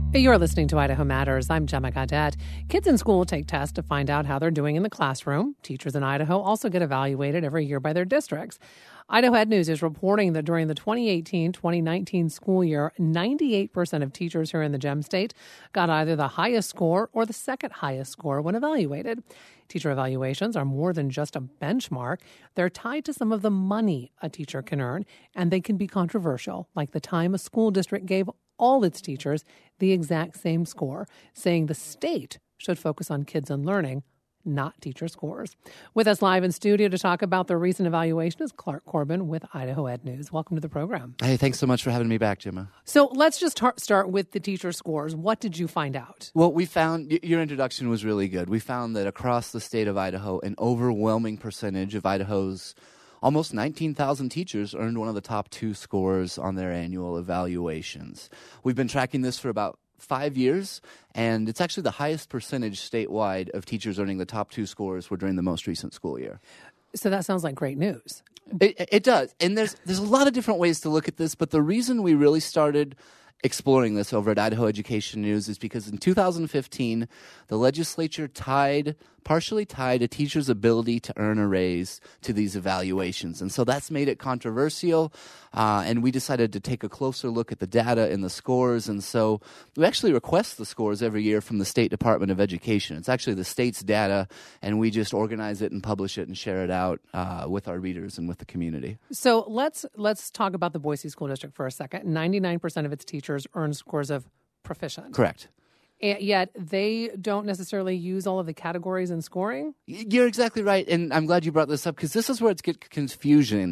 You're listening to Idaho Matters. I'm Gemma Gaudette. Kids in school take tests to find out how they're doing in the classroom. Teachers in Idaho also get evaluated every year by their districts. Idaho Ed News is reporting that during the 2018-2019 school year, 98% of teachers here in the Gem State got either the highest score or the second highest score when evaluated. Teacher evaluations are more than just a benchmark. They're tied to some of the money a teacher can earn, and they can be controversial, like the time a school district gave all its teachers the exact same score, saying the state should focus on kids and learning, not teacher scores. With us live in studio to talk about the recent evaluation is Clark Corbin with Idaho Ed News. Welcome to the program. Hey, thanks so much for having me back, Gemma. So let's just start with the teacher scores. What did you find out? Well, we found, your introduction was really good. We found that across the state of Idaho, an overwhelming percentage of Idaho's almost 19,000 teachers earned one of the top two scores on their annual evaluations. We've been tracking this for about 5 years, and it's actually the highest percentage statewide of teachers earning the top two scores were during the most recent school year. So that sounds like great news. It does, and there's a lot of different ways to look at this, but the reason we really started exploring this over at Idaho Education News is because in 2015, the legislature partially tied a teacher's ability to earn a raise to these evaluations. And so that's made it controversial, and we decided to take a closer look at the data and the scores. And so we actually request the scores every year from the State Department of Education. It's actually the state's data, and we just organize it and publish it and share it out with our readers and with the community. So let's talk about the Boise School District for a second. 99% of its teachers earn scores of proficient. Correct. And yet they don't necessarily use all of the categories in scoring? You're exactly right, and I'm glad you brought this up because this is where it gets confusing.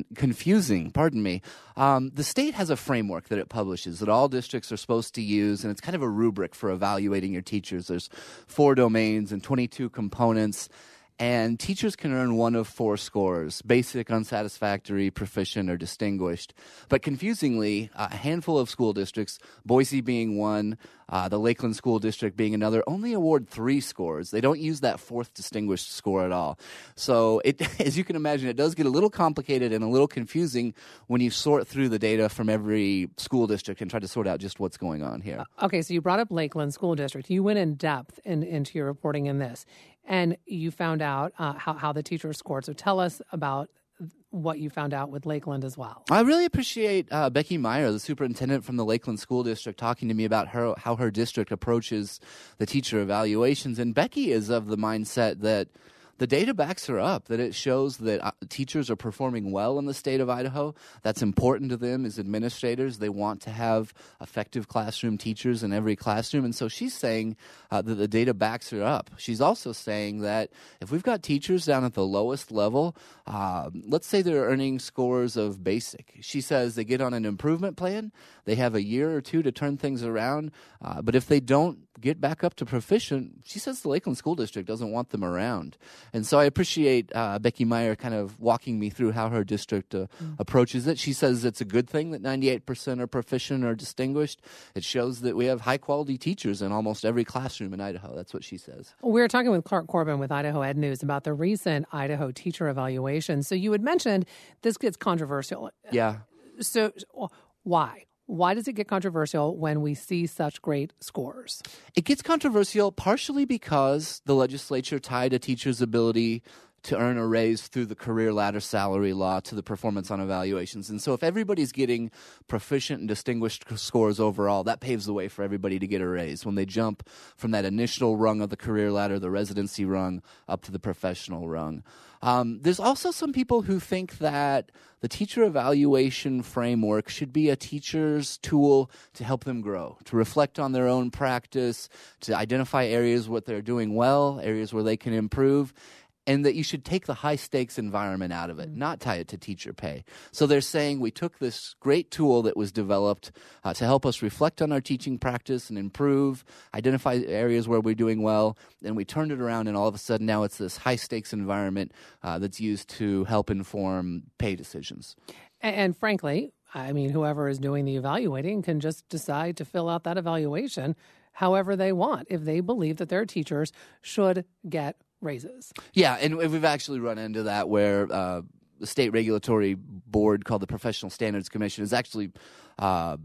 The state has a framework that it publishes that all districts are supposed to use, and it's kind of a rubric for evaluating your teachers. There's 4 domains and 22 components. And teachers can earn one of 4 scores: basic, unsatisfactory, proficient, or distinguished. But confusingly, a handful of school districts, Boise being one, the Lakeland School District being another, only award 3 scores. They don't use that 4th distinguished score at all. So as you can imagine, it does get a little complicated and a little confusing when you sort through the data from every school district and try to sort out just what's going on here. Okay, so you brought up Lakeland School District. You went in depth into your reporting in this. And you found out how the teachers scored. So tell us about what you found out with Lakeland as well. I really appreciate Becky Meyer, the superintendent from the Lakeland School District, talking to me about how her district approaches the teacher evaluations. And Becky is of the mindset that the data backs her up, that it shows that teachers are performing well in the state of Idaho. That's important to them as administrators. They want to have effective classroom teachers in every classroom. And so she's saying that the data backs her up. She's also saying that if we've got teachers down at the lowest level, let's say they're earning scores of basic. She says they get on an improvement plan. They have a year or 2 to turn things around. But if they don't get back up to proficient, she says the Lakeland School District doesn't want them around. And so I appreciate Becky Meyer kind of walking me through how her district approaches it. She says it's a good thing that 98% are proficient or distinguished. It shows that we have high-quality teachers in almost every classroom in Idaho. That's what she says. We're talking with Clark Corbin with Idaho Ed News about the recent Idaho teacher evaluation. So you had mentioned this gets controversial. Yeah. So why? Why does it get controversial when we see such great scores? It gets controversial partially because the legislature tied a teacher's ability to earn a raise through the career ladder salary law to the performance on evaluations. And so if everybody's getting proficient and distinguished scores overall, that paves the way for everybody to get a raise when they jump from that initial rung of the career ladder, the residency rung, up to the professional rung. There's also some people who think that the teacher evaluation framework should be a teacher's tool to help them grow, to reflect on their own practice, to identify areas where they're doing well, areas where they can improve, and that you should take the high-stakes environment out of it, not tie it to teacher pay. So they're saying we took this great tool that was developed to help us reflect on our teaching practice and improve, identify areas where we're doing well, and we turned it around, and all of a sudden now it's this high-stakes environment that's used to help inform pay decisions. And frankly, I mean, whoever is doing the evaluating can just decide to fill out that evaluation however they want if they believe that their teachers should get raises. Yeah, and we've actually run into that where the state regulatory board called the Professional Standards Commission is actually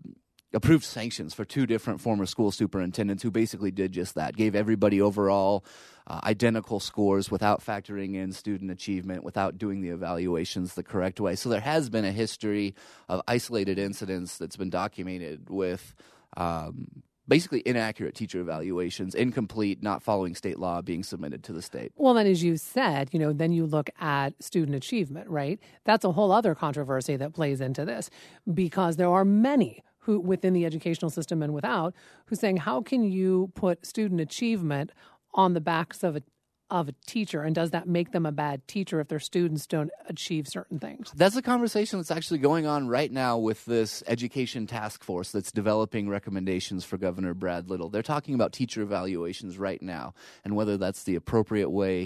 approved sanctions for 2 different former school superintendents who basically did just that, gave everybody overall identical scores without factoring in student achievement, without doing the evaluations the correct way. So there has been a history of isolated incidents that's been documented with basically inaccurate teacher evaluations, incomplete, not following state law, being submitted to the state. Well, then as you said, then you look at student achievement, right? That's a whole other controversy that plays into this, because there are many who within the educational system and without who's saying, how can you put student achievement on the backs of a teacher, and does that make them a bad teacher if their students don't achieve certain things? That's a conversation that's actually going on right now with this education task force that's developing recommendations for Governor Brad Little. They're talking about teacher evaluations right now and whether that's the appropriate way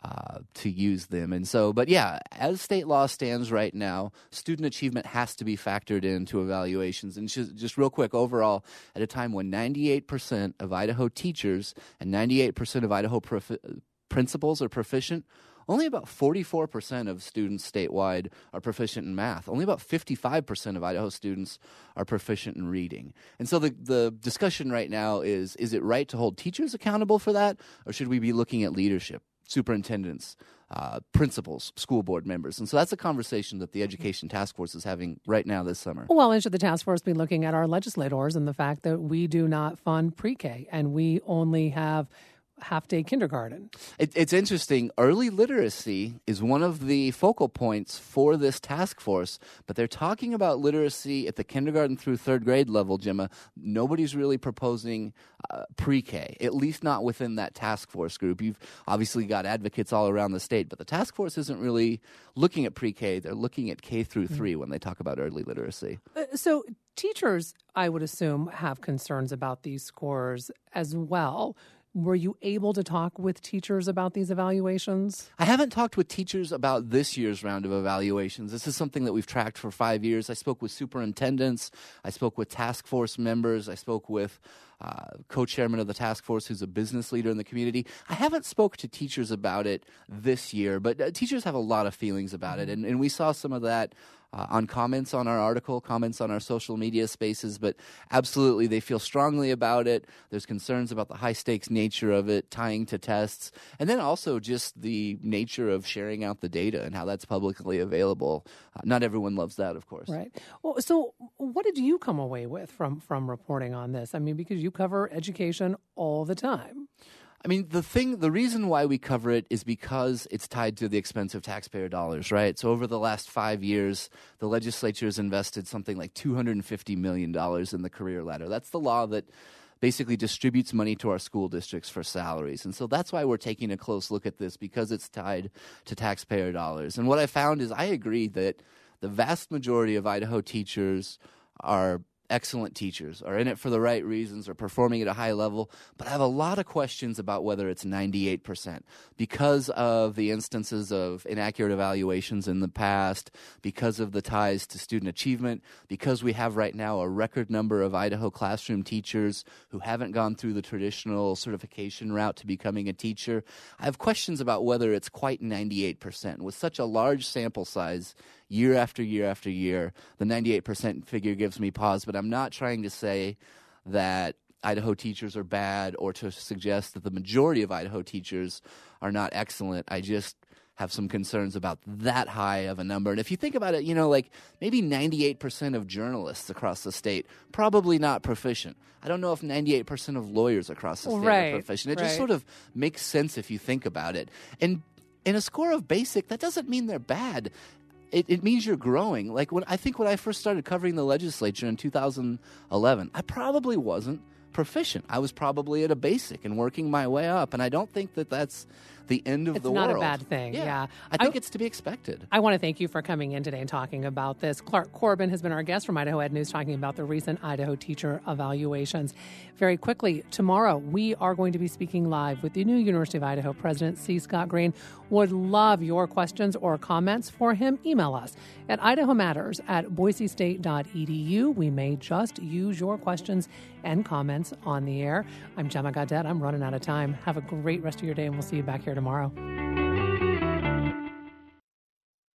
to use them. And so, but yeah, as state law stands right now, student achievement has to be factored into evaluations. And just real quick, overall, at a time when 98% of Idaho teachers and 98% of Idaho principals are proficient, only about 44% of students statewide are proficient in math. Only about 55% of Idaho students are proficient in reading. And so the discussion right now is it right to hold teachers accountable for that, or should we be looking at leadership, superintendents, principals, school board members? And so that's a conversation that the Education Task Force is having right now this summer. Well, and should the task force be looking at our legislators and the fact that we do not fund pre-K and we only have half-day kindergarten? It's interesting. Early literacy is one of the focal points for this task force, but they're talking about literacy at the kindergarten through 3rd grade level, Gemma. Nobody's really proposing pre-K, at least not within that task force group. You've obviously got advocates all around the state, but the task force isn't really looking at pre-K. They're looking at K through 3 when they talk about early literacy. So teachers, I would assume, have concerns about these scores as well. Were you able to talk with teachers about these evaluations? I haven't talked with teachers about this year's round of evaluations. This is something that we've tracked for 5 years. I spoke with superintendents. I spoke with task force members. I spoke with co-chairman of the task force who's a business leader in the community. I haven't spoke to teachers about it this year, but teachers have a lot of feelings about it. And we saw some of that on comments on our article, comments on our social media spaces, but absolutely they feel strongly about it. There's concerns about the high-stakes nature of it, tying to tests, and then also just the nature of sharing out the data and how that's publicly available. Not everyone loves that, of course. Right. Well, so what did you come away with from reporting on this? I mean, because you cover education all the time. I mean, the reason why we cover it is because it's tied to the expense of taxpayer dollars, right? So over the last 5 years, the legislature has invested something like $250 million in the career ladder. That's the law that basically distributes money to our school districts for salaries. And so that's why we're taking a close look at this, because it's tied to taxpayer dollars. And what I found is I agree that the vast majority of Idaho teachers are excellent teachers, are in it for the right reasons, are performing at a high level, but I have a lot of questions about whether it's 98% because of the instances of inaccurate evaluations in the past, because of the ties to student achievement, because we have right now a record number of Idaho classroom teachers who haven't gone through the traditional certification route to becoming a teacher. I have questions about whether it's quite 98%. With such a large sample size, year after year after year, the 98% figure gives me pause, but I'm not trying to say that Idaho teachers are bad or to suggest that the majority of Idaho teachers are not excellent. I just have some concerns about that high of a number. And if you think about it, like maybe 98% of journalists across the state, probably not proficient. I don't know if 98% of lawyers across the state are proficient. It just sort of makes sense if you think about it. And in a score of basic, that doesn't mean they're bad. It means you're growing. Like when I first started covering the legislature in 2011, I probably wasn't proficient. I was probably at a basic and working my way up. And I don't think that that's the end of the world. It's not a bad thing. Yeah. I think it's to be expected. I want to thank you for coming in today and talking about this. Clark Corbin has been our guest from Idaho Ed News, talking about the recent Idaho teacher evaluations. Very quickly, tomorrow we are going to be speaking live with the new University of Idaho President C. Scott Green. Would love your questions or comments for him. Email us at idahomatters@boisestate.edu. We may just use your questions and comments on the air. I'm Gemma Gaudette. I'm running out of time. Have a great rest of your day, and we'll see you back here tomorrow.